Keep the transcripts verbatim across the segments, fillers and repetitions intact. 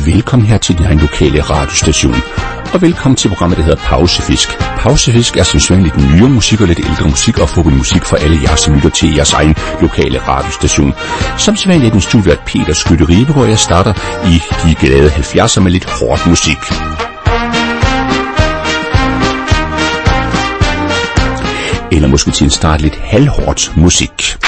velkommen her til din lokale radiostation. Og velkommen til programmet, der hedder Pausefisk. Pausefisk er som sådan lidt nyere musik og lidt ældre musik og forhåbentlig musik for alle jer, som lytter til jeres egen lokale radiostation. Som sædvanligt er den studievært Peter Skytte-Ribe, hvor jeg starter i de glade halvfjerdser med lidt hårdt musik. Eller måske til en start lidt halvhårdt musik.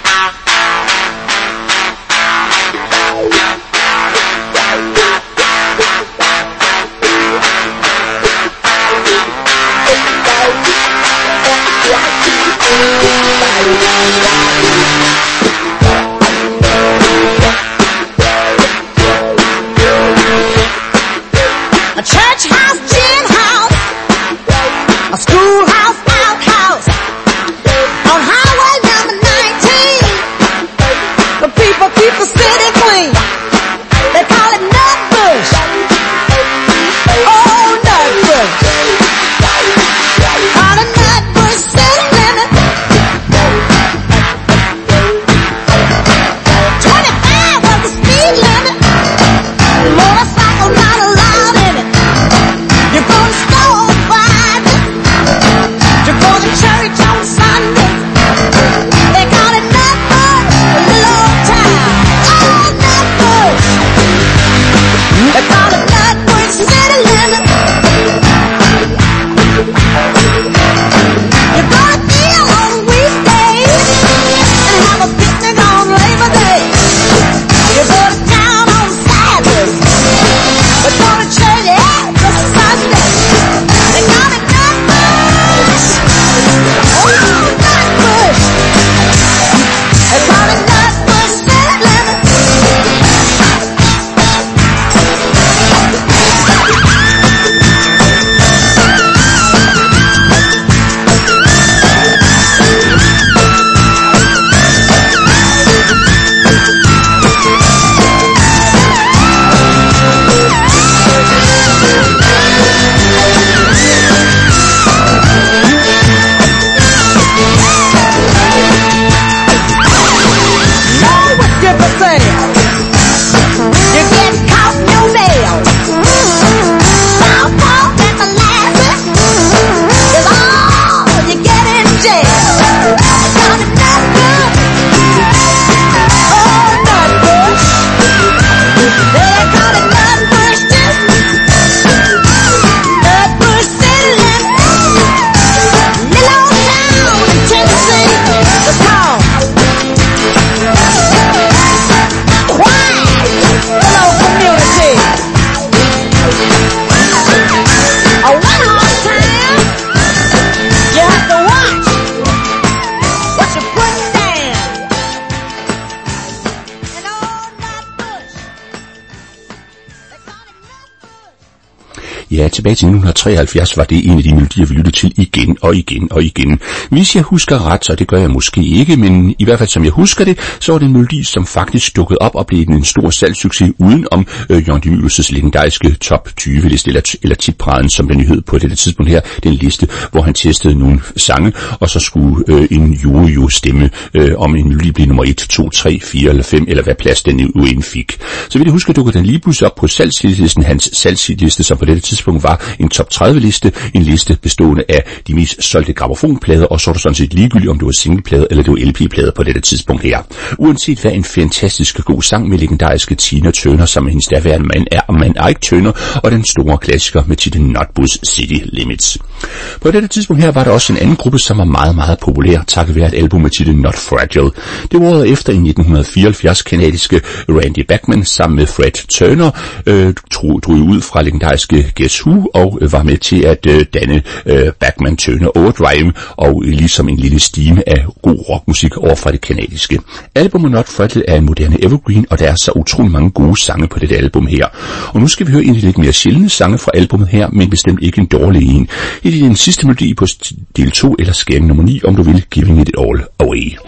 Ja, tilbage til nitten treoghalvfjerds var det en af de melodier, vi lyttede til igen og igen og igen. Hvis jeg husker ret, så det gør jeg måske ikke, men i hvert fald som jeg husker det, så var det en melodi, som faktisk dukkede op og blev en stor salgssucces uden om øh, Jørgen de Mylius' legendariske top tyve liste, eller, eller tippraden, som den hed på dette tidspunkt her, den liste, hvor han testede nogle sange, og så skulle øh, en jury jo stemme, øh, om en melodi blev nummer et, to, tre, fire eller fem, eller hvad plads den nu end fik. Så vil jeg huske, dukkede den lige pludselig op på salgslisten, hans salgsliste, som på dette tidspunkt var en top tredive liste, en liste bestående af de mest solgte gramofonplader, og så var det sådan set ligegyldigt, om det var singleplader eller det var L P-plader på dette tidspunkt her. Uanset hvad, en fantastisk god sang med legendariske Tina Turner, som hendes daværende mand er man Ike Turner, og den store klassiker med titlen Nutbush City Limits. På dette tidspunkt her var der også en anden gruppe, som var meget, meget populær, takket være et album med titlen Not Fragile. Det var året efter i nitten fireoghalvfjerds kanadiske Randy Bachman sammen med Fred Turner øh, drog, drog ud fra legendariske Guess Who og øh, var med til at øh, danne øh, Bachman Turner Overdrive og øh, ligesom en lille stime af god rockmusik over fra det kanadiske. Albumet Not Fragile er en moderne evergreen, og der er så utrolig mange gode sange på dette album her. Og nu skal vi høre en af de lidt mere sjældne sange fra albumet her, men bestemt ikke en dårlig en. Det er den sidste melodi på del to eller skæring nummer ni, om du vil, Giving It All Away.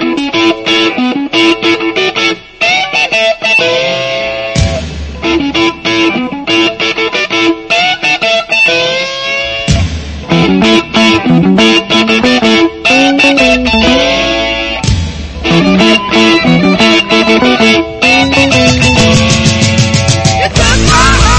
It's a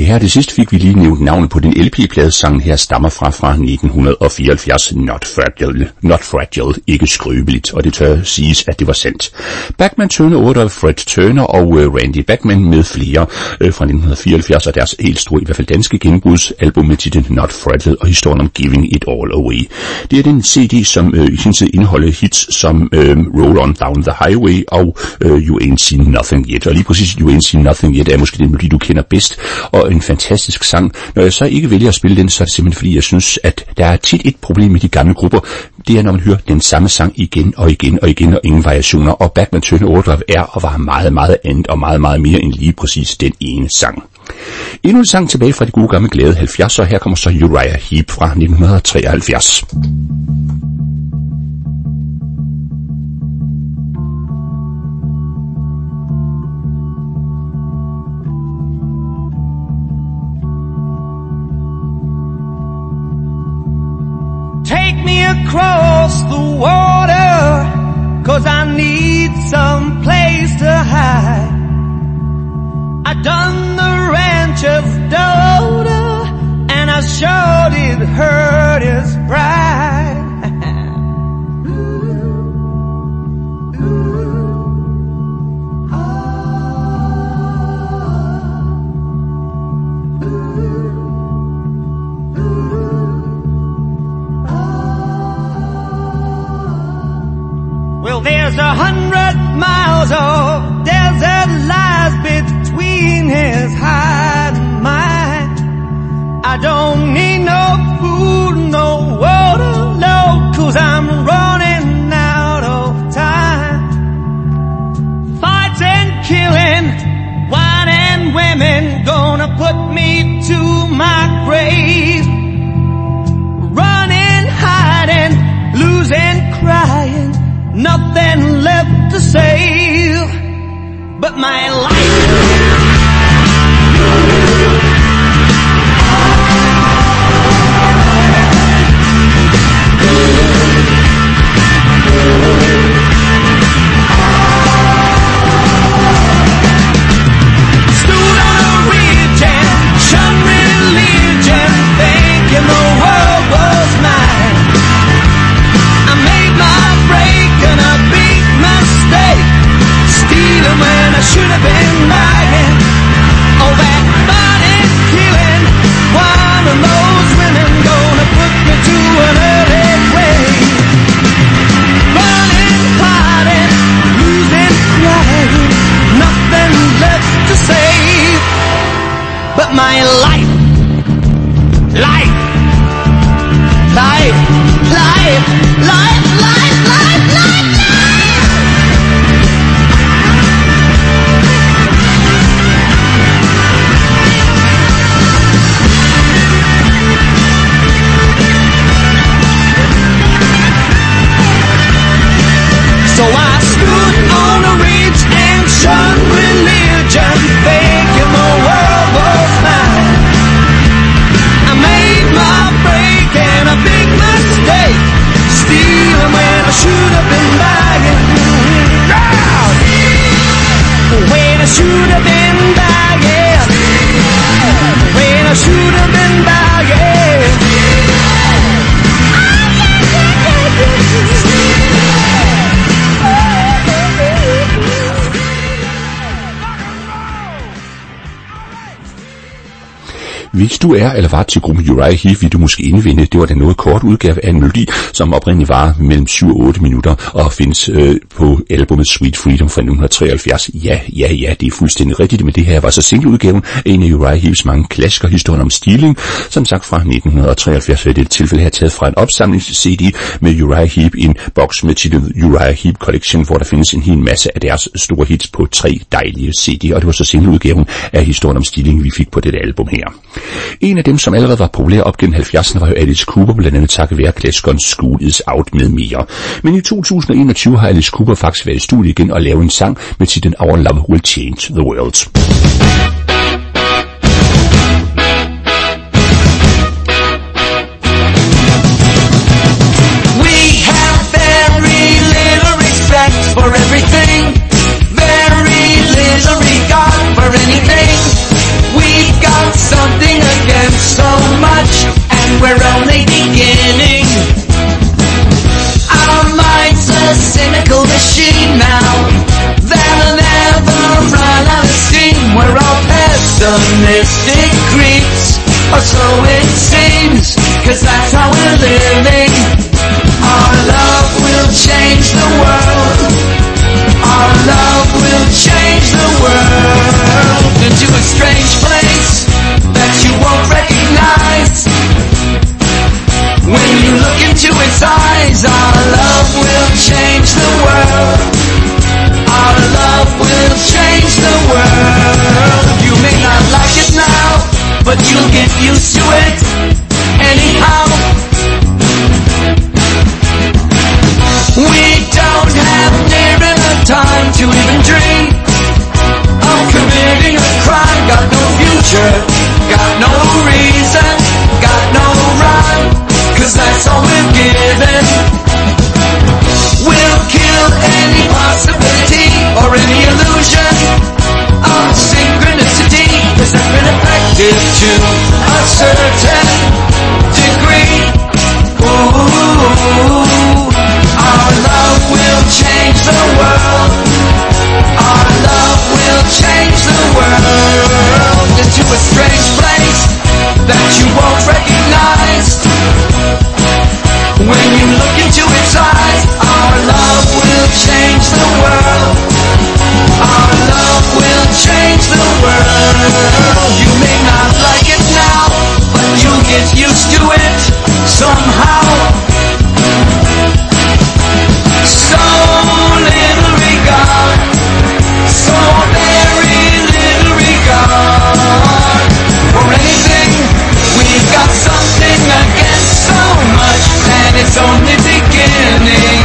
her det sidste fik vi lige nævnt navnet på den L P-plade. Sangen her stammer fra fra nitten fireoghalvfjerds. Not Fragile, Not Fragile, ikke skrøbeligt, og det tør siges, at det var sandt. Bachman Turner otte, Fred Turner og uh, Randy Bachman med flere uh, fra nitten fireoghalvfjerds, og deres helt store, i hvert fald danske gennembrudsalbum med titlen Not Fragile og historien om Giving It All Away. Det er den C D, som uh, i sin tid indeholder hits som uh, Roll On Down the Highway og uh, You Ain't Seen Nothing Yet. Og lige præcis You Ain't Seen Nothing Yet er måske den melodi, du kender bedst, og en fantastisk sang. Når jeg så ikke vælger at spille den, så er det simpelthen fordi, jeg synes, at der er tit et problem med de gamle grupper. Det er, når man hører den samme sang igen og igen og igen, og ingen variationer. Og Bachman Turner Overdrive er og var meget, meget andet og meget, meget mere end lige præcis den ene sang. Endnu en sang tilbage fra de gode gamle glade halvfjerdser. Her kommer så Uriah Heep fra nitten treoghalvfjerds. Take me across the water, 'cause I need some place to hide. I done the rancher's daughter, and I sure did hurt his pride. Well, there's a hundred miles of desert lies between his hide and mine. I don't need no food, no water, no, 'cause I'm running out of time. Fights and killing, wine and women, gonna put me to my grave. Running, hiding, losing, crying, nothing left to save but my life. Stood on a ridge and shunned religion, thinking the world was mine. I made my break and a big mistake, stealing when I should have been buying. Oh, that body's killing, one of those women gonna put me to an early grave. Running, hiding, losing, crying, nothing left to save but my life, life, life, life, life, life, life, life, life. So I stood on a ridge and shunned religion, thinking the world was mine. I made my break and a big mistake, stealing when I should have been buying. When I should have been buying. When I should have been buying. Hvis du er eller var til gruppen Uriah Heep, vil du måske indvende, det var den noget kort udgave af en melodi, som oprindeligt var mellem syv og otte minutter og findes øh, på albumet Sweet Freedom fra nitten treoghalvfjerds. Ja, ja, ja, det er fuldstændig rigtigt, men det her var så singleudgaven af en af Uriah Heeps mange klassiker, historien om stealing, som sagt fra nitten treoghalvfjerds, og i dette tilfælde her taget fra en opsamlings-C D med Uriah Heep, en boks med titlen Uriah Heep Collection, hvor der findes en hel masse af deres store hits på tre dejlige C D'er, og det var så singleudgaven af historien om stealing, vi fik på dette album her. En af dem, som allerede var populær op gennem halvfjerdserne, var jo Alice Cooper, blandt andet takket være klassikeren School Is Out med mere. Men i to tusind og enogtyve har Alice Cooper faktisk været i studiet igen og lavet en sang med titlen Our Love Will Change the World. We have very little respect for everything, very little regard for anything. We've got some beginning. Our minds a cynical machine now that'll never run out of steam. We're all pessimistic creeps, or so it seems, 'cause that's how we're living. Our love will change the world. Our love will change the world into a strange place that you won't recognize. When you look into its eyes, our love will change the world. Our love will change the world. You may not like it now, but you'll get used to it anyhow. We don't have near enough time to even dream of committing a crime. Got no future, got no reason, got no rhyme, 'cause that's all we're given. We'll kill any possibility or any illusion of synchronicity, 'cause that's been effective to a certain degree. Ooh, our love will change the world. Our love will change the world into a strange place that you won't recognize. When you look into its eyes, our love will change the world. Our love will change the world. You may not like it now, but you'll get used to it somehow. So little regard, so very little regard for anything. We've got something against so much, and it's only beginning.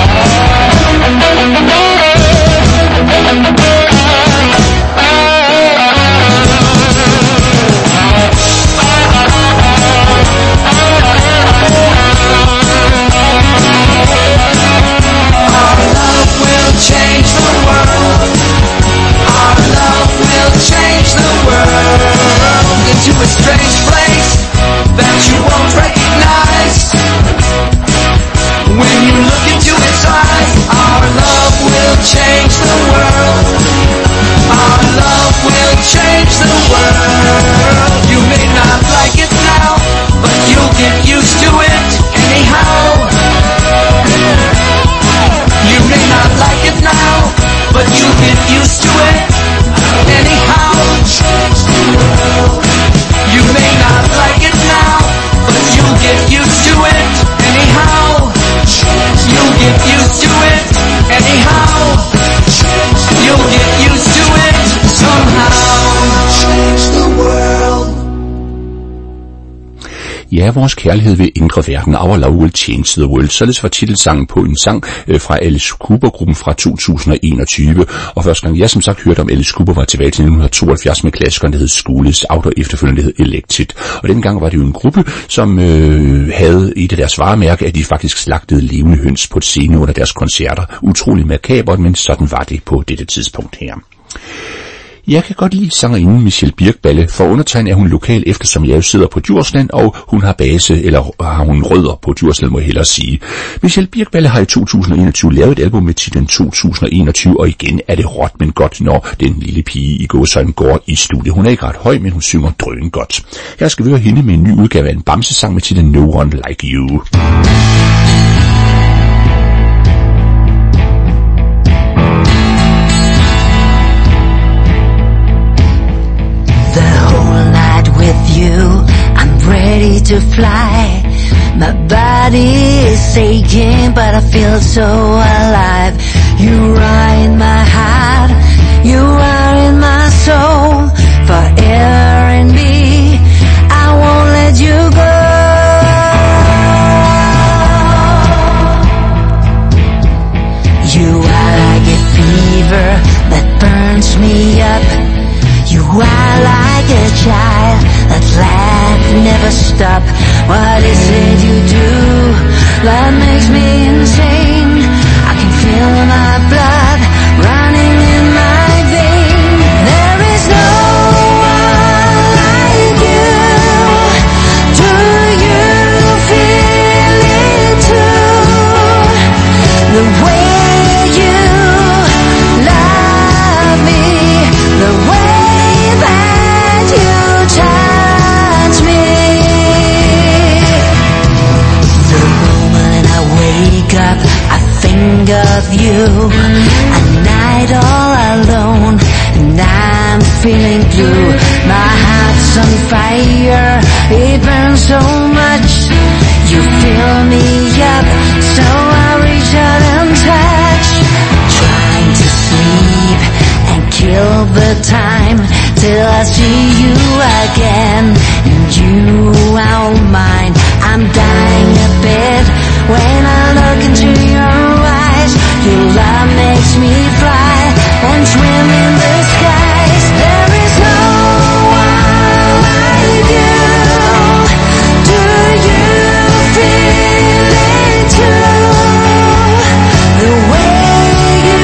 Our love will change the world. Our love will change the world into a strange place that you won't recognize. When you look into its eyes, our love will change the world. Our love will change the world. You may not like it now, but you'll get used to it anyhow. You may not like it now, but you'll get used to it anyhow. You may not like it now, but you'll get used to it anyhow. You'll get used to it anyhow. You'll get used to it somehow. Change the world. Ja, vores kærlighed vil ændre verden. Our love will change the world. Således var titelsangen på en sang øh, fra Alice Cooper-gruppen fra to tusind og enogtyve. Og første gang jeg som sagt hørte om Alice Cooper var tilbage til nitten tooghalvfjerds med klassikeren, der hed School's Out, og efterfølgende hed Elected. Og dengang var det jo en gruppe, som øh, havde et af deres varemærke, at de faktisk slagtede levende høns på et scene under deres koncerter. Utrolig makabert, men sådan var det på dette tidspunkt her. Jeg kan godt lide sangerinden Michelle Birkballe. For undertegnet er hun lokal, eftersom jeg jo sidder på Djursland, og hun har base, eller har hun rødder på Djursland, må jeg hellere sige. Michelle Birkballe har i to tusind og enogtyve lavet et album med titlen to tusind og enogtyve, og igen er det råt, men godt, når den lille pige i gåseøjne går i studiet. Hun er ikke ret høj, men hun synger drøn godt. Her skal vi høre hende med en ny udgave af en bamsesang med titlen No One Like You. You, I'm ready to fly. My body is aching, but I feel so alive. You are in my heart, you are in my soul, forever in me. I won't let you go. You are like a fever that burns me up. You are like a child that laugh never stop. What is it you do that makes me insane? I can feel my blood running in my vein. There is no one like you. Do you feel of you. A night all alone, and I'm feeling blue. My heart's on fire, it burns so much. You fill me up, so I reach out and touch. Trying to sleep and kill the time till I see you again, and you are mine. I'm dying a bit when I look into your eyes. Your love makes me fly and swim in the skies. There is no one like you. Do you feel it too? The way you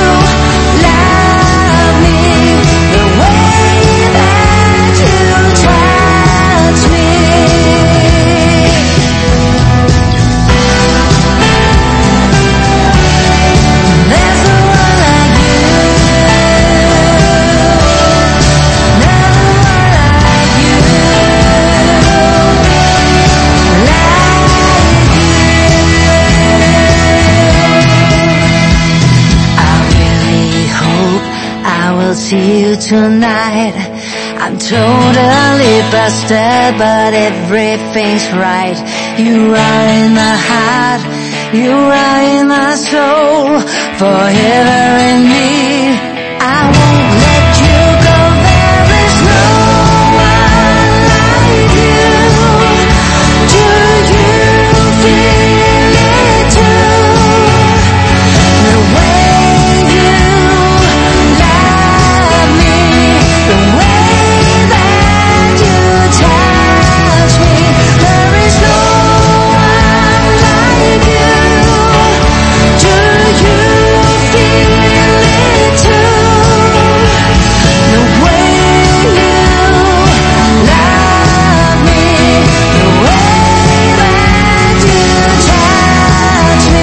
love me, the way that you touch me. There's no one like you. No one like you. Like you. I really hope I will see you tonight. I'm totally busted, but everything's right. You are in the heart, you are in the soul, forever in me. I won't let you go. There is no one like you. Do you feel it too? The way you love me, the way that you touch me. There is no one like you. Do you feel it too? The way you love me, the way that you touch me.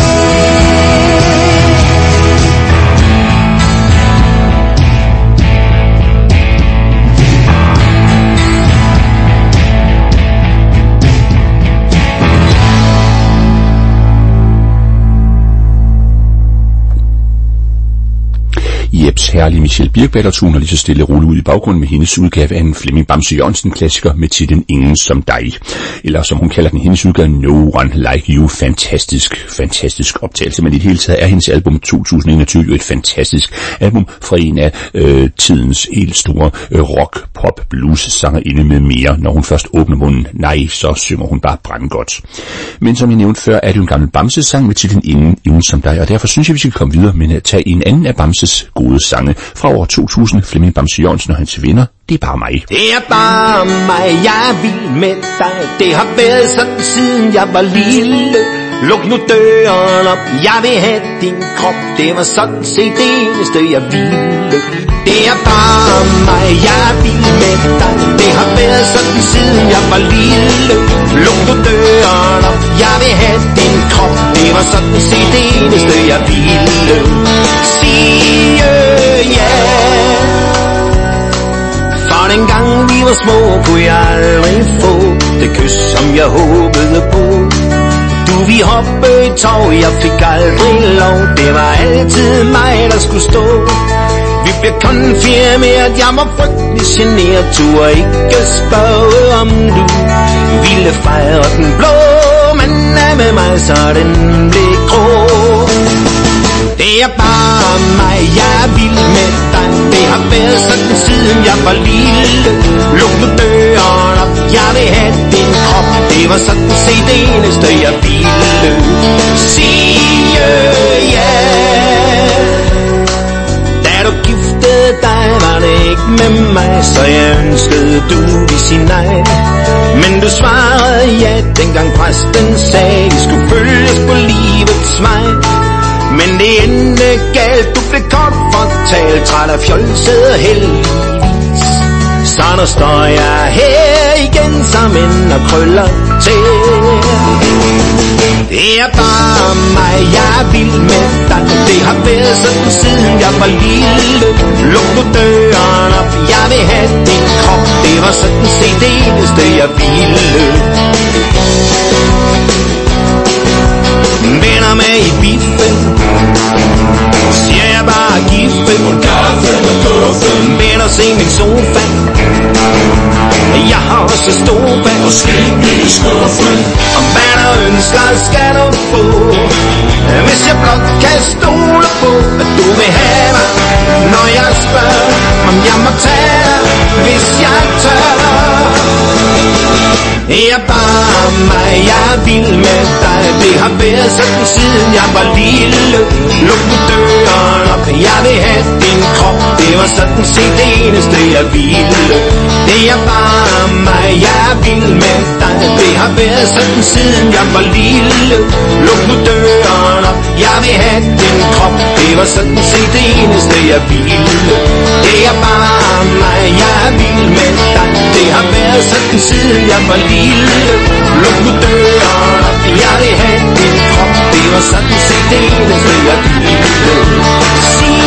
Jeps herlige Michelle Birkbatter tuner lige så stille og roligt ud i baggrunden med hendes udgave af en Flemming Bamse Jørgensen klassiker med titlen Ingen som dig. Eller som hun kalder den, hendes udgave No One Like You. Fantastisk, fantastisk optagelse. Men i det hele taget er hendes album to tusind enogtyve jo et fantastisk album fra en af øh, tidens helt store øh, rock, pop, blues sangerinde med mere. Når hun først åbner munden, nej, så synger hun bare brandgodt. Men som jeg nævnte før, er det jo en gammel Bamse sang med titlen Ingen, Ingen som dig. Og derfor synes jeg, vi skal komme videre med at tage en anden af Bamses gode sange fra år to tusind. Flemming Bamse Jørgensen og hans venner. Det er bare mig. Det er bare mig, jeg er vild med dig. Det har været sådan siden jeg var lille. Luk nu døren op, jeg vil have din krop. Det var sådan set det eneste jeg ville. Det er bare mig, jeg er vild med dig. Det har været sådan siden jeg var lille. Luk nu døren op, jeg vil have din krop. Det var sådan set det eneste jeg ville. Sige ja. For den gang vi var små, kunne jeg aldrig få det kys, som jeg håbede på. Du vi hoppe i tog, jeg fik aldrig lov. Det var altid mig, der skulle stå. Vi blev konfirmeret, jeg var frygtelig generet. Turde ikke spørge om du ville fejre den blå. Men er med mig, så den blev grå. Det er bare mig, jeg er vild med dig. Det har været sådan siden jeg var lille. Luk nu døren op, jeg vil have din krop. Det var sådan set det eneste jeg ville. Sige ja. Da du giftede dig, var det ikke med mig, så jeg ønskede du ville sige nej. Men du svarede ja, dengang præsten sagde I skulle følges på livets vej. Men det endte galt, du blev kort fortalt, træt af fjolset heldigvis. Så nu står jeg her igen sammen og krøller til. Det er bare mig, jeg er vild med dig. Det har været sådan siden jeg var lille. Luk nu døren op, jeg vil have din krop. Det var sådan set det eneste jeg ville. Venner med i biffen, måske blive skuffet. Og hvad du ønsker skal du få, hvis jeg blot kan stole på, at du vil have mig, når jeg spørger, om jeg må tage dig, hvis jeg tør. Jeg bare mig, jeg er vild med dig. Det har været sådan siden jeg var lille. Luk nu døren op, jeg vil have din krop. Det var sådan set det eneste jeg ville. Det er bare mig, jeg er vild med dig. Det har været sådan siden jeg var lille. Luk nu døren op, jeg vil have din krop. Det var sådan set det eneste jeg ville. Det er bare mig, jeg er vild med dig. Det har været sådan siden jeg var lille. Luk nu døren op, jeg vil have din krop. Det var sådan set det eneste jeg ville. Sige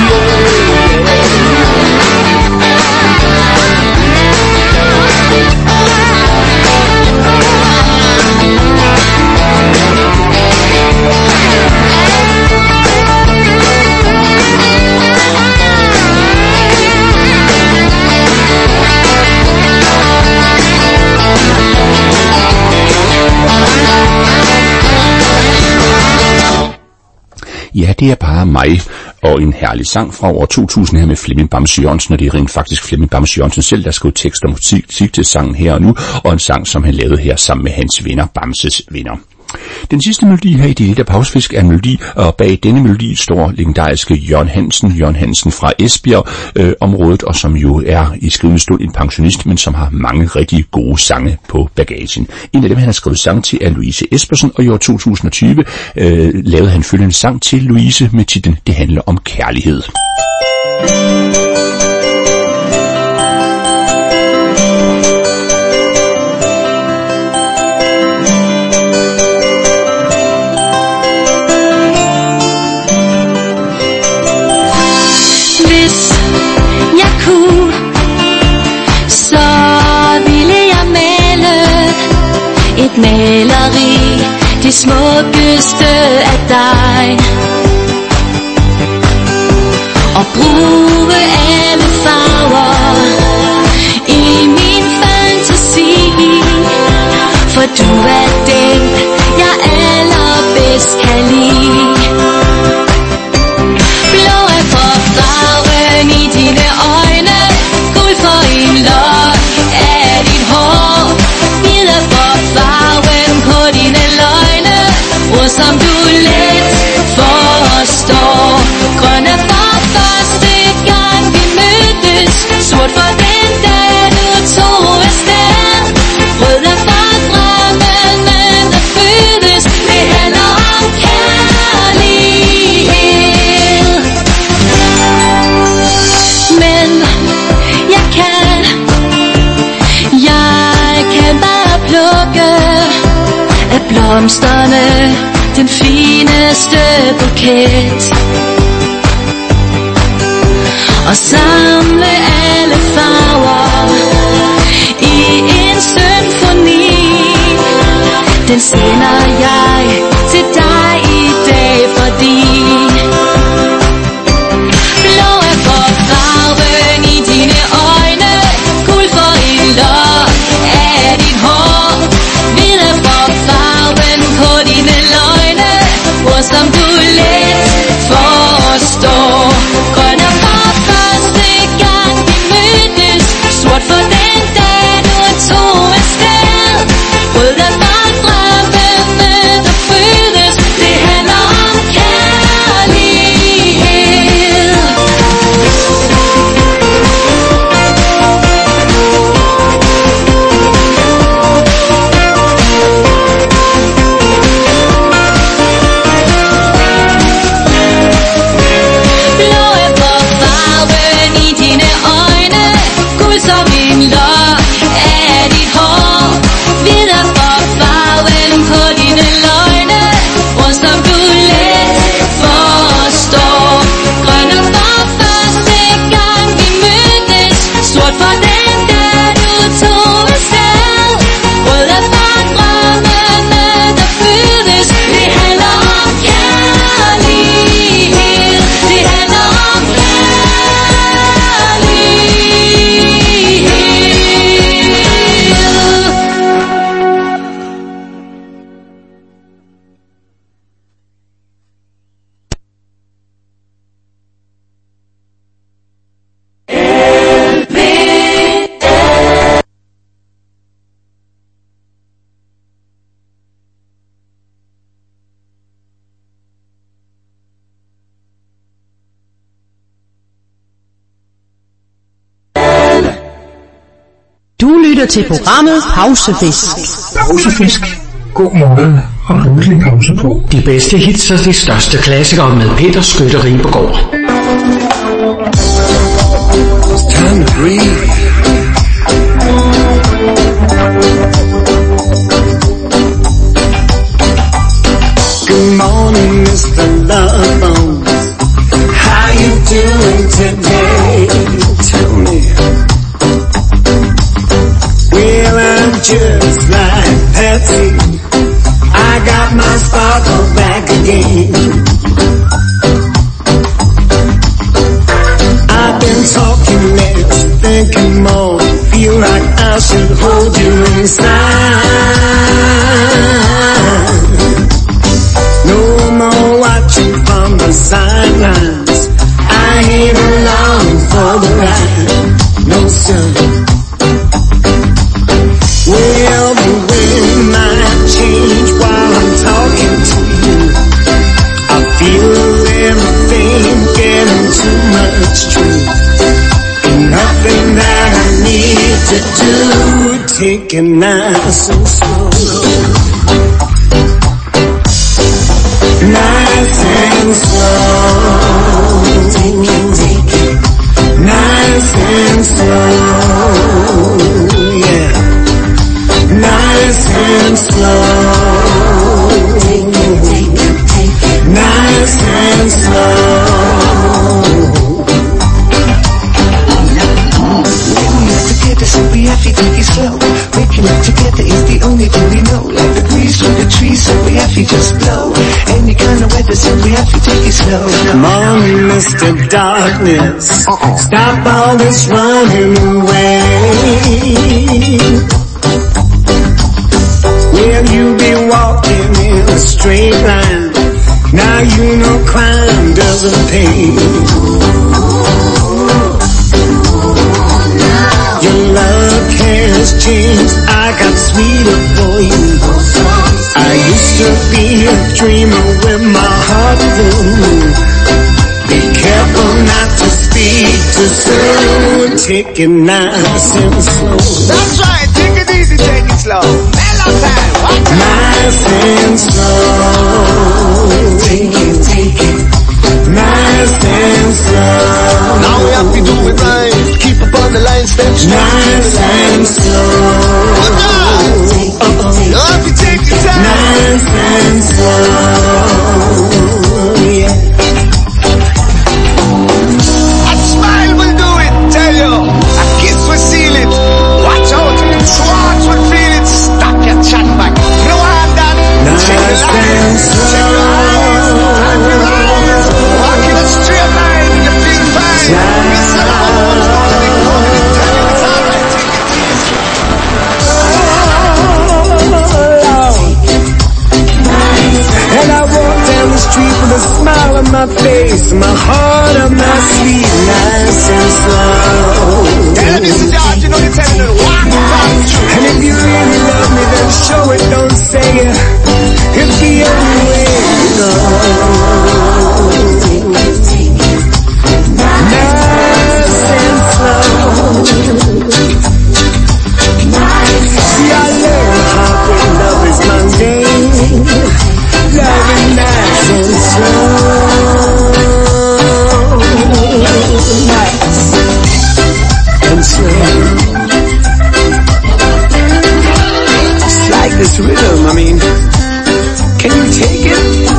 Ja, det er bare mig, og en herlig sang fra år to tusind her med Flemming Bamse Jørgensen, og det er rent faktisk Flemming Bamse Jørgensen selv, der skrev tekst og musik til sangen her og nu, og en sang, som han lavede her sammen med hans venner, Bamses venner. Den sidste melodi her i Det Lille Pausfisk er en melodi, og bag denne melodi står legendariske Jørgen Hansen, Jørgen Hansen fra Esbjerg øh, området, og som jo er i skrivende stund en pensionist, men som har mange rigtig gode sange på bagagen. En af dem, han har skrevet sang til, er Louise Espersen, og i år to tusind og tyve øh, lavede han følgende sang til Louise med titlen Det handler om kærlighed. Et maleri, det smukkeste af dig, og bruge alle farver i min fantasi, for du er den, jeg allerbedst kan lide. Blå er for farven i dine øjne, guld for en lok af dit hår, hvid er for farven på dine løgne, ord som du let forstår. Grøn er for første gang vi mødtes, sort for den dag du tog afsted. Rød er for drømmene der fødes, det handler om kærlighed. Men jeg kan, jeg kan bare plukke af blomsterne den fineste buket, og samle alle farver i en symfoni. Den sender jeg til dig i dag, fordi blå er for farven i dine øjne, guld for en lok af dit hår, hvid er for farven på dine løgne, ord som du let forstår. Grøn er for første gang vi mødtes, sort for den dag du tog afsted. Rød er for drømmene der fødes, lytter til programmet Pausefisk. Pausefisk. God måde og rolig pause på. De bedste hits og de største klassikere med Peter Skytte Ribergaard. It's time to breathe. Good morning, Mister Lovebones. How you doing today? Tell me. Well, I'm just like Patsy. I got my sparkle back again. I've been talking less, thinking more. Feel like I should hold you inside. No more watching from the sidelines. I ain't along for the ride. No, sir. Well, the wind might change while I'm talking to you. I feel everything getting too much truth. And nothing that I need to do. Take it nice and slow. Nice and slow. Take it, take it. Nice and slow. Yeah. Nice and slow. Take it, take it, take it. Nice and slow. Waking up together, so we have to take it slow. Waking up together is the only thing we know. Like the breeze through the trees, so we have to just blow. Any kind of weather, so we have to take it slow. Come on, Mister Darkness. Uh-uh. Stop all this running away. Will you be walking in a straight line? Now you know crime doesn't pay. Your love has changed, I got sweeter for you. I used to be a dreamer with my heart full. Be careful not to speak too soon. Take it nice and slow. That's right, take it easy, take it slow. Mellow time, watch out. Nice and slow. Take it, take it. Nice and slow. Now we have to do it right. Keep up on the line, step straight. Nice and slow. Good job. You have to take your time. Nice and slow. Yeah. A smile will do it, tell you. A kiss will seal it. Watch out, swords will feel it. Stop your chat back. No hand that. Check your lines. Check your eyes. Time your eyes. Walk in a straight line. You feel fine. Miss the one who's holding it. Tell you it's alright. And I walk down the street with a smile on my face, my heart on my sleeve, nice and slow. Tell me, Mister George, you know you're telling me walk the talk true. And if you really love me, then show it, don't say it. It's the only way to go. Nice and slow. See, I learned how great love is mundane. Love is nice and slow. Nice and slow. Just like this rhythm, I mean, can you take it?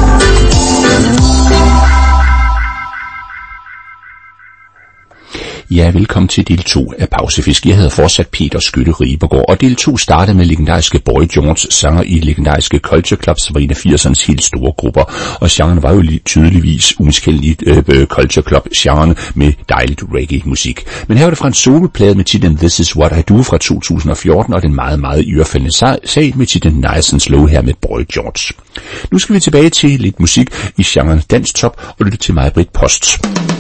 Ja, velkommen til del to af Pausefisk. Jeg hedder fortsat Peter Skytte Ribergaard, og del to startede med legendariske Boy George, sanger i legendariske Culture Club, som var en af firsernes helt store grupper, og genren var jo tydeligvis umiskendeligt øh, Culture Club-genren med dejligt reggae-musik. Men her var det fra en soloplade med titlen This Is What I Do fra to tusind og fjorten, og den meget, meget ørefældende sag med titlen Nice and Slow her med Boy George. Nu skal vi tilbage til lidt musik i genren danstop og lytte til mig, Britt Post.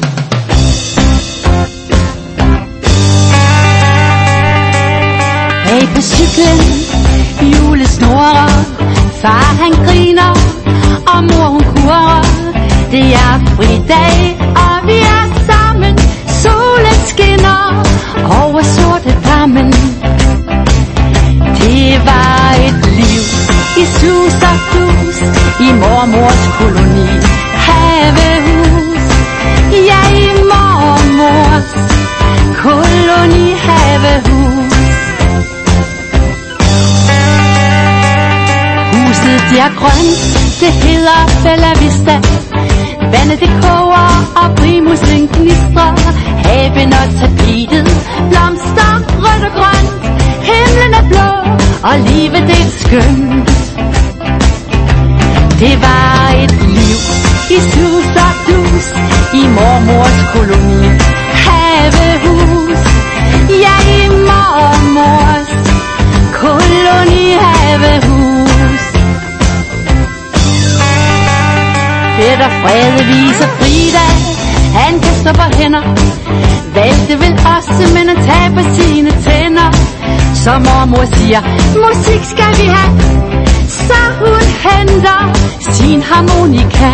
Bag på cyklen, julesnorer, far han griner, og mor hun kurrer. Det er fridag, og vi er sammen, solen skinner over sorte dammen. i sus og dus, i mormors koloni. Havehus, ja i mormors koloni havehus. Huset det er grønt, det hedder Bella Vista. Vandet det koger, og primusen knistrer. Haven og tapetet, blomster rødt og grønt. Himlen er blå, og livet det er skønt. Det var et liv i sus og dus, i mormors koloni. Havehus, ja i mormors koloni havehus. Peter Frede viser Frida, han kan stå på hænder. Valgte vel også, men han taber sine tænder. Så mormor siger, musik skal vi have. Så hun henter sin harmonika.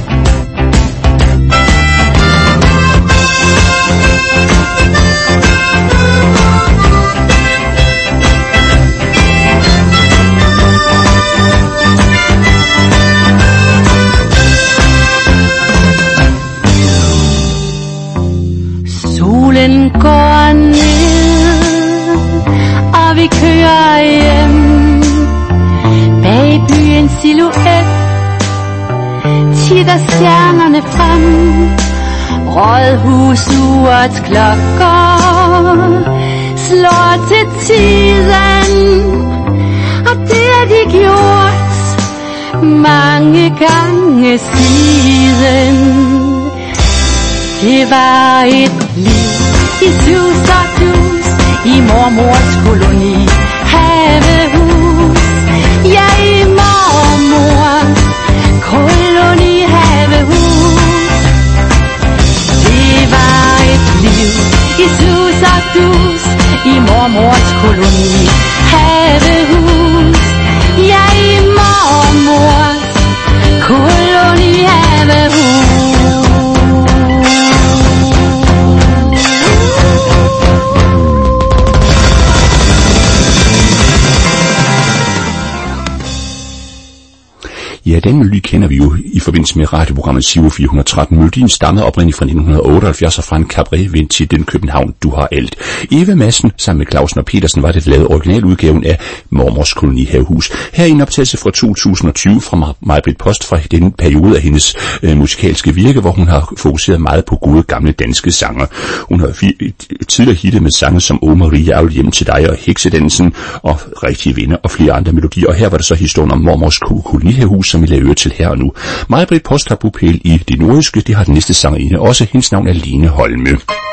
Solen går ned, og vi kører hjem. Bag byens silhuet titter stjernerne frem. Rådhusurets klokker slår til tiden, og det har de gjort mange gange siden. Det var et liv i sus og dus, i mormors koloni. Havehus, ja i mormors koloni havehus. Det var et liv i sus og dus, i mormors koloni. Havehus, ja i mormors koloni havehus. Ja, den melodi kender vi jo i forbindelse med radioprogrammet Giro fire hundrede og tretten. Melodien stammer oprindeligt fra nitten otteoghalvfjerds og fra en cabaret ved titlen København, du har alt. Eva Madsen sammen med Clausen og Petersen var det lavet originaludgaven af Mormors koloni havehus. Her er en optagelse fra to tusind og tyve fra Maj-Britt Post fra den periode af hendes øh, musikalske virke, hvor hun har fokuseret meget på gode gamle danske sanger. Hun har tidligere hittet med sange som Åh Maria, jeg vil hjem til dig og Heksedansen og Rigtige Venner og flere andre melodier. Og her var der så historien om Mormors koloni havehus, som vi lader øre til her og nu. Maj-Britt Post har bopæl i det nordjyske, det har den næste sangerinde også. Hendes navn er Lene Holme.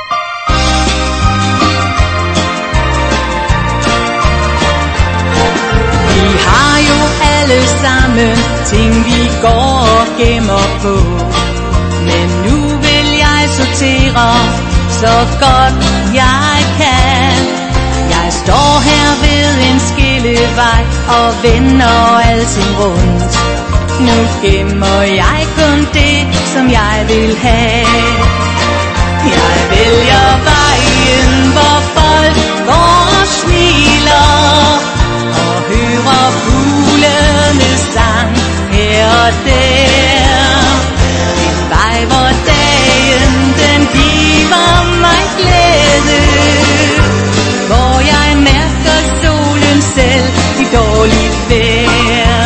Vi har jo alle sammen ting vi går og gemmer på, men nu vil jeg sortere så godt jeg kan. Jeg står her ved en skillevej og vender alting rundt. Nu gemmer jeg kun det, som jeg vil have. Jeg vælger vejen, hvor folk går og smiler, og hører fuglenes sang her og der. En vej, hvor dagen den giver mig glæde, hvor jeg mærker solen selv i dårligt vejr.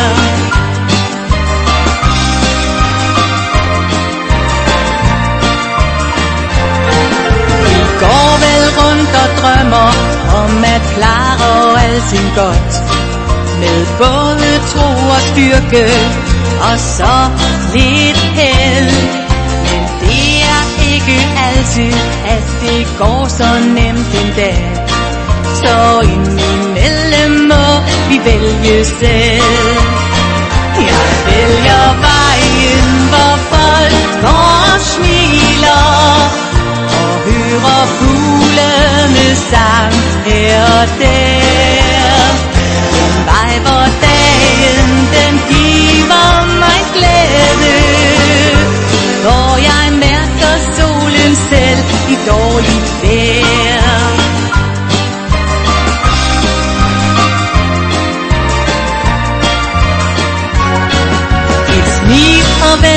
Og drømmer om at klare alting godt, med både tro og styrke og så lidt held. Men det er ikke altid, at det går så nemt en dag, så indimellem må vi vælge selv. Jeg vælger vejen, hvor folk går og smiler, og hører fuglenes sang her og der. En vej, hvor dagen den giver mig glæde, hvor jeg mærker solen selv i dårligt vejr.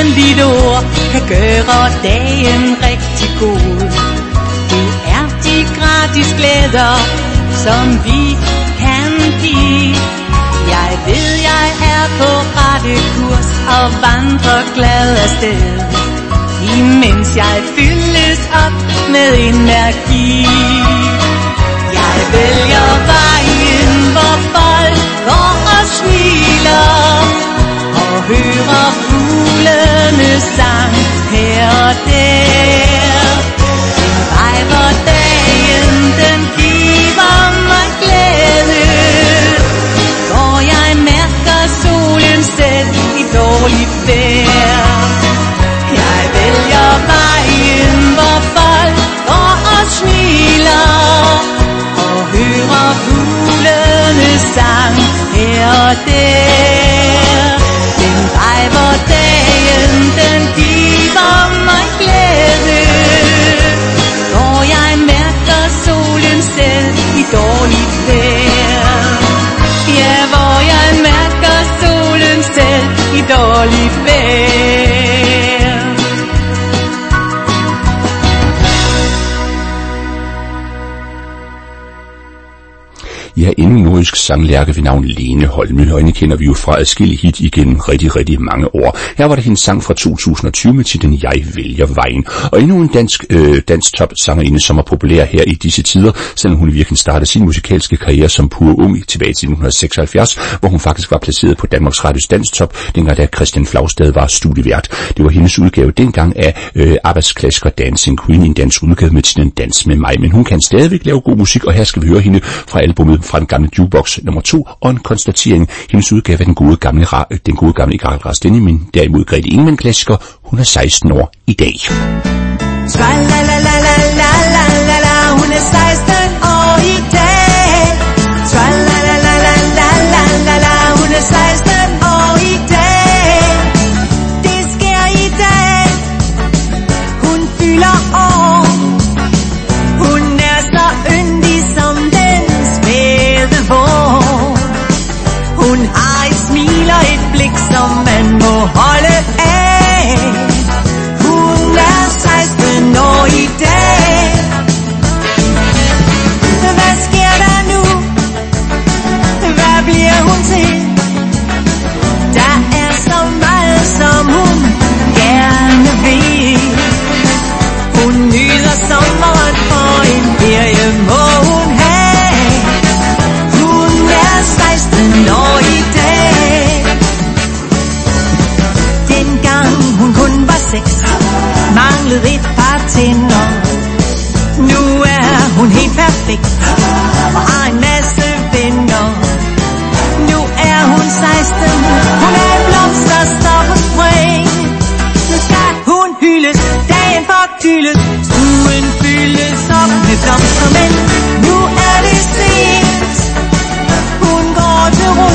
venligt ord kan gøre dagen rigtig god. Det er de gratis glæder, som vi kan give. Jeg ved, jeg er på rette kurs og vandrer glad afsted, imens jeg fyldes op med energi. Jeg vælger vejen, hvor folk går og smiler, og hører fuglene sang her og der. En vej, hvor dagen den giver mig glæde, hvor jeg mærker solen selv i dårligt vejr. Jeg vælger vejen, hvor folk går og smiler, og hører fuglene sang her og der. Den vej, hvor dagen den giver mig glæde, hvor jeg mærker solen selv i dårligt vejr. Ja, hvor jeg mærker solen selv i dårligt vejr. Ja, endnu nordisk sanglærke ved navn Lene Holme, og hende kender vi jo fra adskillige hit igennem rigtig, rigtig mange år. Her var det hendes sang fra to tusind og tyve med titlen Jeg vælger vejen. Og endnu en dansk, øh, dansk top sangerinde, som er populær her i disse tider, selvom hun virkelig startede sin musikalske karriere som pur ung tilbage til nitten seksoghalvfjerds, hvor hun faktisk var placeret på Danmarks Radios Danstop, dengang da Christian Flagstad var studievært. Det var hendes udgave dengang af øh, arbejdsklassiker Dancing Queen, en dansk udgave med titlen Dans med mig. Men hun kan stadigvæk lave god musik, og her skal vi høre hende fra albumet fra den gamle jukebox nummer to, og en konstatering. Hendes udgave af den gode gamle, den gode gamle Garald Rasteni, men derimod Grete Ingemann klassiker. Hun er seksten år i dag. Tra-la-la-la-la-la-la-la-la, hun er seksten år i dag. Tra-la-la-la-la-la-la-la, hun er seksten år i dag. Det sker i dag, hun fylder år. Hun er så yndig som den spæde vår. Hun har et smil og et blik, som man må holde af. Hun er seksten år i dag. Hvad sker der nu? Hvad bliver hun til? Der er så meget, som hun gerne vil. Hun nyder sommeren, og en ferie må hun have. Hun er seksten år i dag. Dengang hun kun var seks, manglede et par tænder. Nu er hun helt perfekt og har en masse venner. Nu er hun seksten, hun er en blomst, der står på spring. Nu skal hun hyldes, dagen forkyldes, stuen fyldes op med blomster. Men nu er det sent, hun går til ro,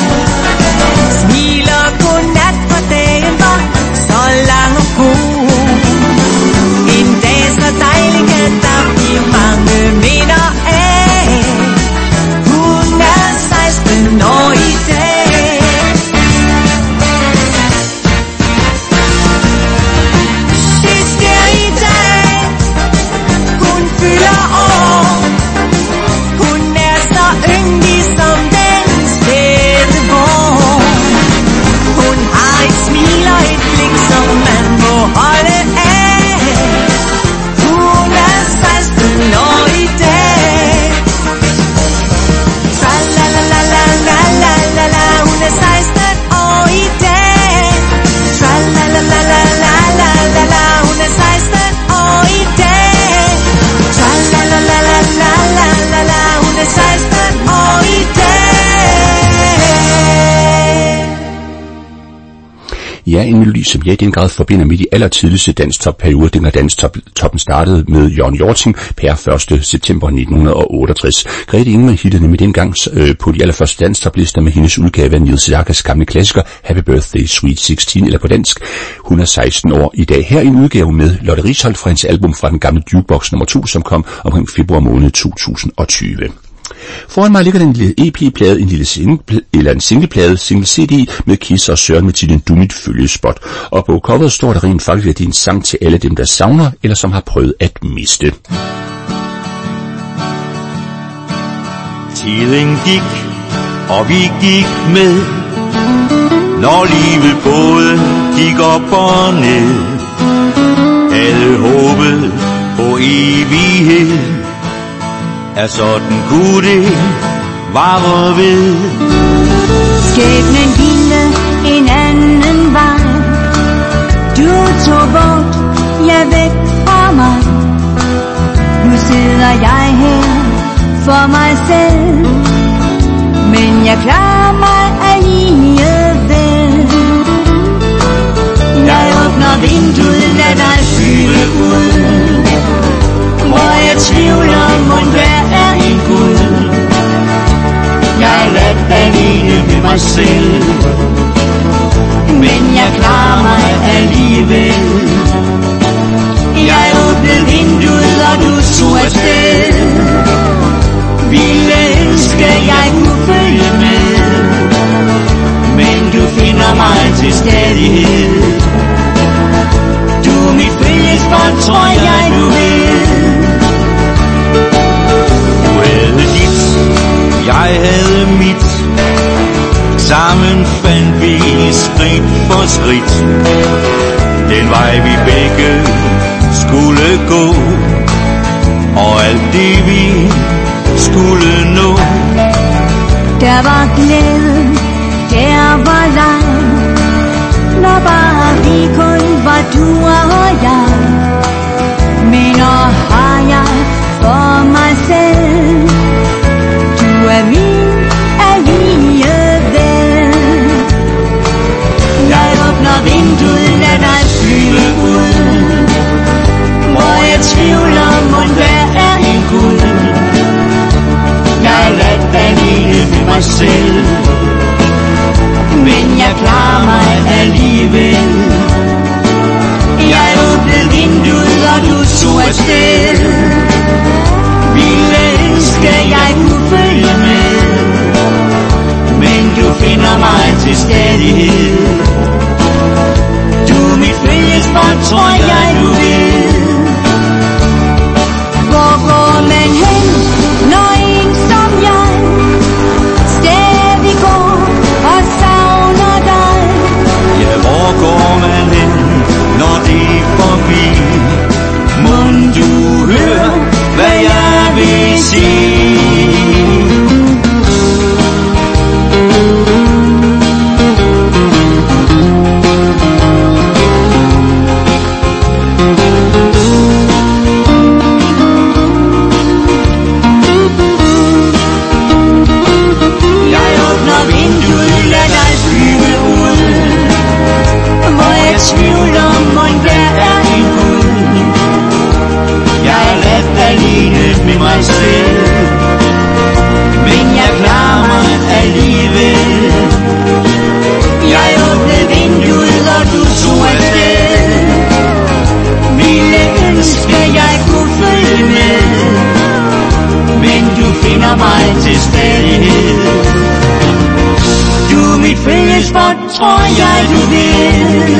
smiler godnat, for dagen var så lang og god. En dag så dejlig, at der bliver mange minder af. Hun er seksten år i dag. Det sker i dag, hun fylder år. Hun er så yndig som den spæde vår. Hun har et smil og et blik, som man må holde af. Hun er seksten år i dag. Tra-la-la-la-la-la-la-la, hun er seksten år i dag. Tra-la-la-la-la-la-la-la, hun er seksten år i dag. Tra-la-la-la-la-la-la-la, hun er seksten år i dag. Ja, en melodi, som jeg i den grad forbinder med de allertidligste danstop-perioder, den gang danstoppen startede med Jørgen Hjorting per første september nitten otteogtres. Grete Ingemann hittede med dengang øh, på de allerførste danstoplister med hendes udgave af Niels Jackas gamle klassiker Happy Birthday Sweet seksten, eller på dansk. Hun er seksten år i dag. Her en udgave med Lotte Risholdt fra hendes album fra den gamle jukebox nummer to, som kom omkring februar måned to tusind og tyve. Foran mig ligger den en lille E P-plade, en lille single, eller en singleplade, single C D med Kisser og Søren med titlen Du mit følgespot. Og på coveret står der rent faktisk, at det er en sang til alle dem, der savner, eller som har prøvet at miste. Tiden gik, og vi gik med, når livet både gik op og ned. Havde håbet på evighed, er sådan kunne det vare ved. Skæbnen ville en anden vej, du tog bort, jeg væk fra mig. Nu sidder jeg her for mig selv, men jeg klarer mig alligevel. Jeg åbner vinduet, lad dig flyve ud, hvor jeg tvivler, mon hvad er en Gud. Jeg er ladt alene med mig selv, men jeg klarer mig alligevel. Jeg åbnede vinduet, og du tog afsted. Ville ønske, jeg kunne følge med, men du finder mig til stadighed. Du er mit følgespot, tror jeg du ved. Du havde dit, jeg havde mit, sammen fandt vi skridt for skridt den vej vi begge skulle gå, og alt det vi skulle nå. Der var glæde, der var leg, når bare vi kun var du og jeg. Minder har jeg for mig selv, du er min alligevel. Jeg åbner vinduet, lad dig flyve ud, hvor jeg tvivler, mon hvad er en Gud. Jeg er ladt alene med mig selv, men jeg klarer mig alligevel. Jeg åbnede vinduet, og du tog afsted. Ville ønske, jeg kunne følge med, men du finder mig til stadighed. Du er mit følgespot, tror jeg du ved. Hvor går man hen, når en som jeg stadig går og savner dig? Ja, hvor går man hen, når det er forbi? Mon du hører, hvad jeg vil sige? Tror jeg du vil.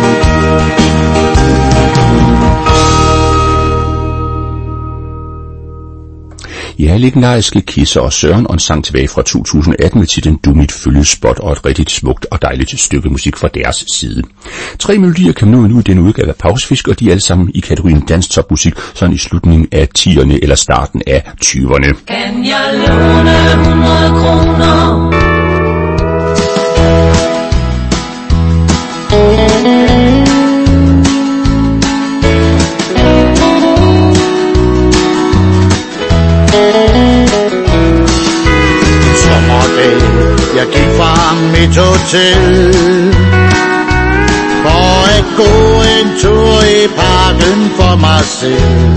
Ja, legendariske Kisser og Søren, og en sang tilbage fra to tusind atten med titlen Du mit følgespot, og et rigtig smukt og dejligt stykke musik fra deres side. Tre melodier kan nå nu i denne udgave af Pausefisk, og de er alle sammen i kategorien dansk topmusik, sådan i slutningen af tierne eller starten af tyverne. Kan jeg låne hundrede kroner? Jeg gik fra mit hotel for at gå en tur i parken for mig selv.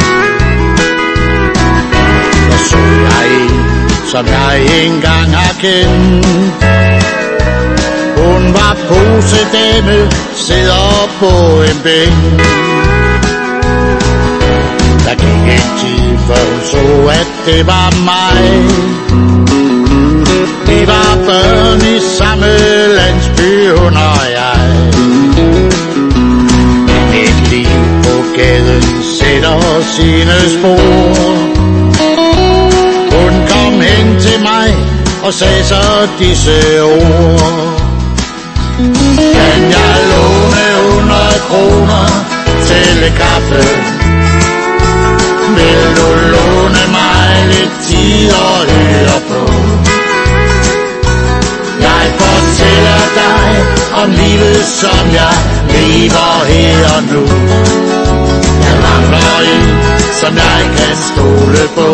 Der så jeg en, som jeg engang har kendt. Hun var posedame, sidder på en bænk. Der gik en tid, før hun så, at det var mig. Vi var børn i samme landsby, hun og jeg. Men et liv på gaden sætter sine spor. Hun kom hen til mig og sagde så disse ord. Kan jeg låne hundrede kroner til kaffe? Vil du låne mig lidt tid og høre på? Jeg fortæller dig om livet, som jeg lever her og nu. Jeg mangler en, som jeg kan stole på.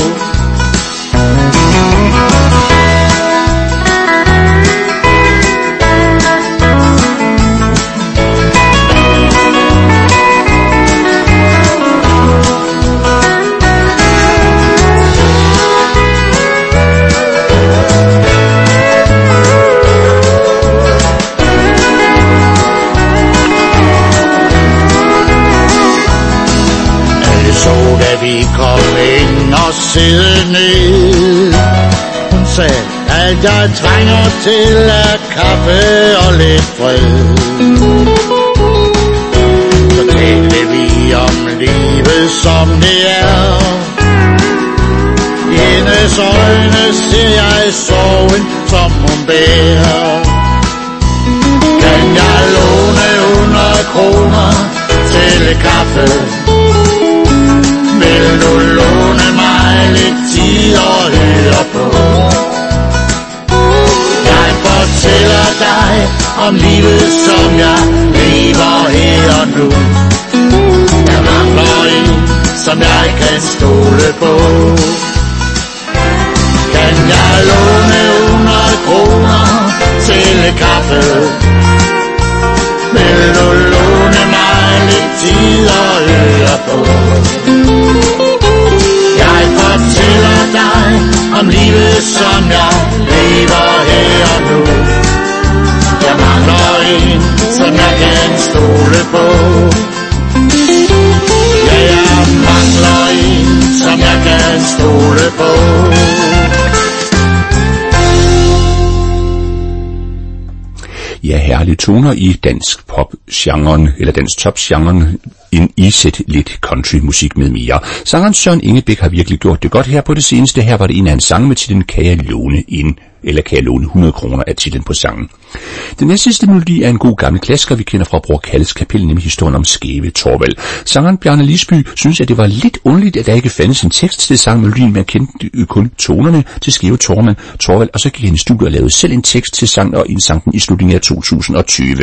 Vi kom ind og sidde ned. Hun sagde, at jeg trænger til at kaffe og lidt fred. Så talte vi om livet, som det er. I hendes øjne ser jeg sorgen, som hun bærer. Kan jeg låne hundrede kroner til kaffe? Vil du låne mig lidt tid og høre på? Jeg fortæller dig om livet, som jeg lever her og nu. Jeg mangler en, som jeg kan stole på. Kan jeg låne hundrede kroner til kaffe? Vil du låne mig lidt tid og høre på? Jeg fortæller dig om livet, som jeg lever her og nu. Jeg mangler en, som jeg kan stole på. Ja, jeg mangler en, som jeg kan stole på. Ja, herlige toner i dansk pop-genren, eller dansk top-genren, en isæt lidt country-musik med mere. Sangeren Søren Ingebæk har virkelig gjort det godt her på det seneste. Her var det en af hans sange med titlen Kan jeg låne en, eller Kan jeg låne hundrede kroner af titlen på sangen. Den næste sidste melodi er en god gammel klassiker, vi kender fra Bror Kalles Kapel, nemlig historien om Skæve Torvald. Sangeren Bjarne Lisby synes, at det var lidt underligt, at der ikke fandtes en tekst til sangmelodien. Man kendte kun tonerne til Skæve Torvald, og så gik han i studiet og lavede selv en tekst til sangen og indsang den i slutningen af to tusind og tyve.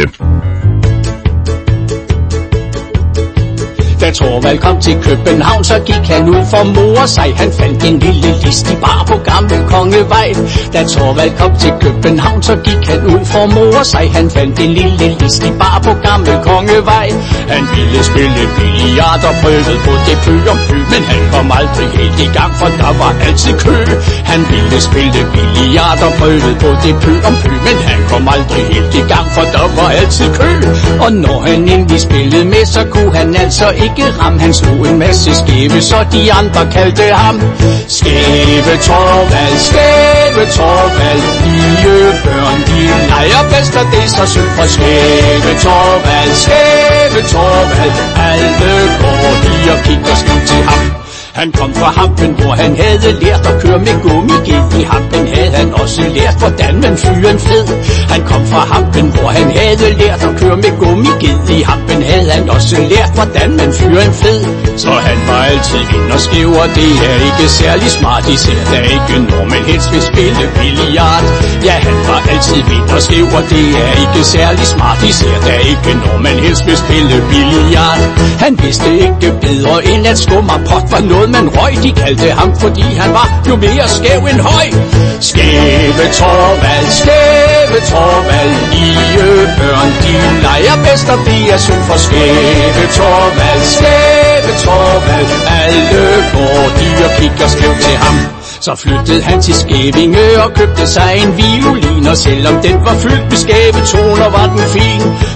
Da Torvald kom til København, så gik han ud for mor sig. Han fandt en lille listig bar på Gammel Kongevej. Da Torvald kom til København, så gik han ud for mor sig. Han fandt en lille listig bar på Gammel Kongevej. Han ville spille billard og prøvede på det pø om pø, men han kom aldrig helt i gang, for der var altid kø. Han ville spille billard og prøvede på det pø om pø, men han kom aldrig helt i gang, for der var altid kø. Og når han endelig spillede med, så kunne han altså ikke ram. Han slog en masse skæve, så de andre kaldte ham Skæve Torvald, Skæve Torvald. Lille børn, de leger bedst, og det er så synd for Skæve Torvald, Skæve Torvald. Alle går lige og kigger skævt til ham. Han kom fra Hampen, hvor han havde lært at køre med gummiged. I Hampen havde han også lært, hvordan man fyrer en fed. Han kom fra Hampen, hvor han havde lært at køre med gummiged. I Hampen havde han også lært, hvordan man fyrer en fed. Så han var altid vind og skæv, og det er ikke særlig smart. Især da ikke når man helst vil spille billard. Ja, han var altid vind og skæv, og det er ikke særlig smart. Især da ikke når man helst vil spille billard. Han vidste ikke bedre end at skummerpot var noget man røg. De kaldte ham, fordi han var jo mere skæv end høj. Skæve Torvald, Skæve Torvald. Lille børn, de leger bedst, og det er synd for Skæve Torvald, Skæve Torvald. Alle går de og kigger skævt til ham. Så flyttede han til Skævinge og købte sig en violin, og selvom den var fyldt med skæve toner, var den fin.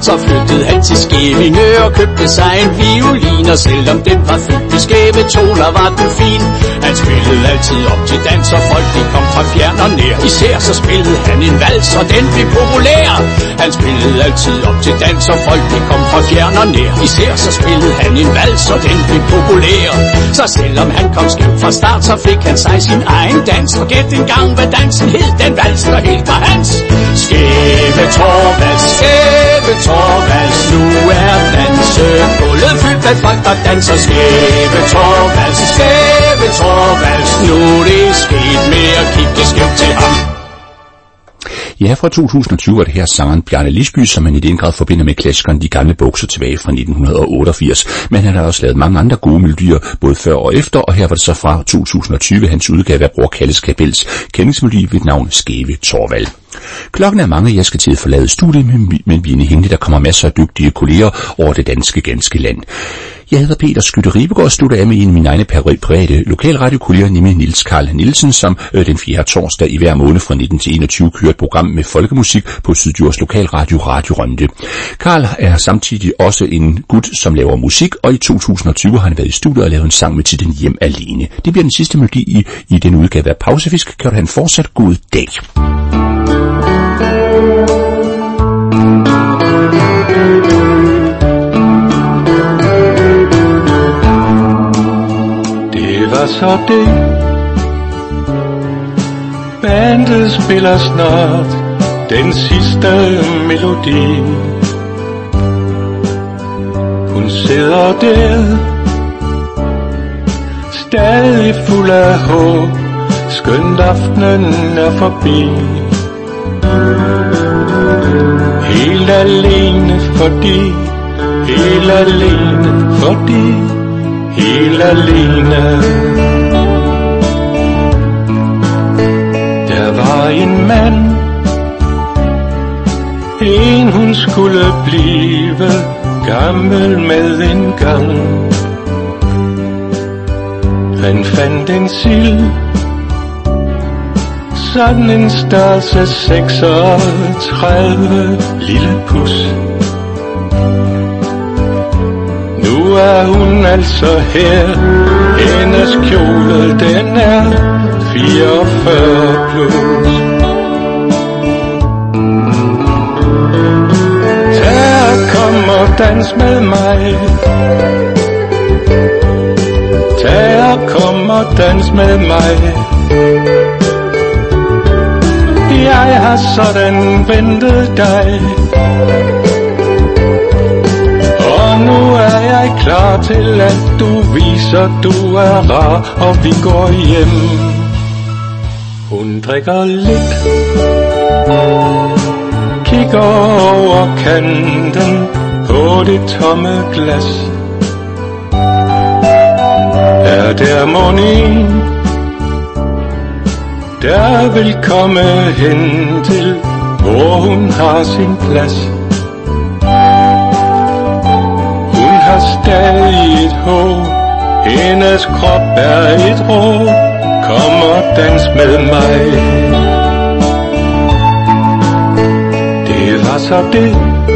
Så flyttede han til Skævinge og købte sig en violin, og selvom den var fyldt med skæve toner, var den fin. Han spillede altid op til dans, og folk de kom fra fjern og nær. Især så spillede han en vals, og den blev populær. Han spillede altid op til dans, og folk de kom fra fjern og nær. Især så spillede han en vals, og den blev populær. Så selvom han kom skævt fra start, så fik han sig sin egen dans. Og gæt en gang, hvad dansen hed, den vals, der helt var hans. Skæve Torvalds, skæve Torvalds, nu er dansegulvet fyldt med folk, der danser. Skæve Torvalds, skæve Torvalds, nu er det sket med at kigge skævt til ham. Ja, fra to tusind og tyve var det her sangeren Bjarne Lisby, som man i den grad forbinder med klassikeren De Gamle Bukser tilbage fra nitten otteogfirs. Men han har også lavet mange andre gode melodier, både før og efter, og her var det så fra to tusind og tyve hans udgave af Bror Kalles Kapels kendingsmelodi ved navn Skæve Torvald. Klokken er mange, jeg skal til at forlade studiet, men vi er inde der kommer masser af dygtige kolleger over det danske ganske land. Jeg hedder Peter Skytte Ribegaard og slutter af med en af mine egne private lokalradiokolleger, nemlig Niels Carl Nielsen, som øh, den fjerde torsdag i hver måned fra nitten til enogtyve kører et program med folkemusik på Syddjurs Lokalradio Radio Rønde. Carl er samtidig også en gut, som laver musik, og i to tusind og tyve har han været i studiet og lavet en sang med titlen Hjem Alene. Det bliver den sidste melodi i, i den udgave af Pausefisk. Kan du have en fortsat god dag. Det var så det. Bandet spiller snart den sidste melodi. Hun sidder der, stadig fuld af håb, skønt aftenen er forbi. Helt alene fordi, helt alene fordi, helt alene. Der var en mand, en hun skulle blive, gammel med en gang. Han fandt en sild, sådan en størrelse seksogtredive, lille pus. Nu er hun altså her, hendes kjole den er fireogfyrre plus. Tag og kom og dans med mig, tag og kom og dans med mig. Jeg har sådan ventet dig, og nu er jeg klar til at du viser du er rar, og vi går hjem. Hun drikker lidt, kigger over kanten på det tomme glas. Er der mon en, der vil komme hen til, hvor hun har sin plads. Hun har stadig et håb, hendes krop er et råb, kom og dans med mig. Det var så det.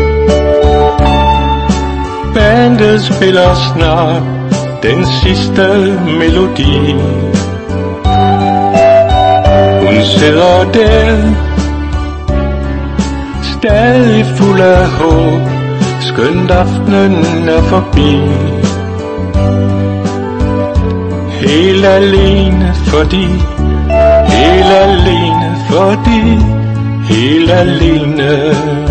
Bandet spiller snart den sidste melodi. Hun sidder der, stadig fuld af håb, skønt aftenen er forbi. Helt alene fordi, helt alene fordi, helt alene.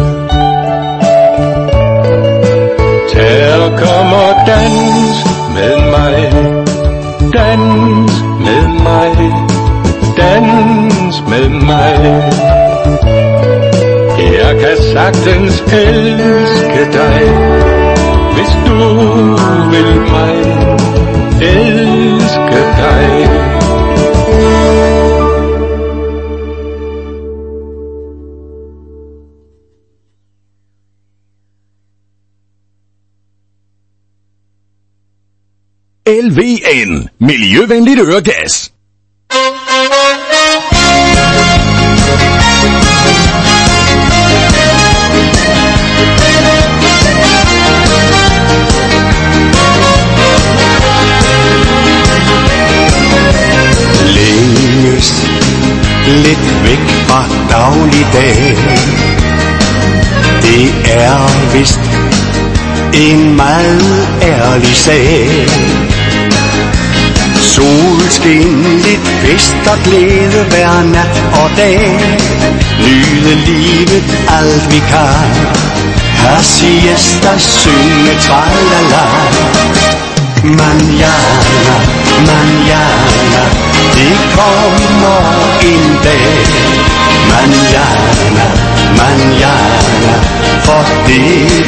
Tag og kom og dans med mig, dans med mig, dans med mig. Jeg kan sagtens elske dig, hvis du vil mig elske dig. L V N, miljøvenligt øregas. dagligdag. Det er vist en meget ærlig sag. Solskinligt, fest og glæde hver nat og dag. Nyde livet alt vi kan. Her siesta, synge tralala. Manjana, manjana, det kommer en dag. Manjana, manjana, for det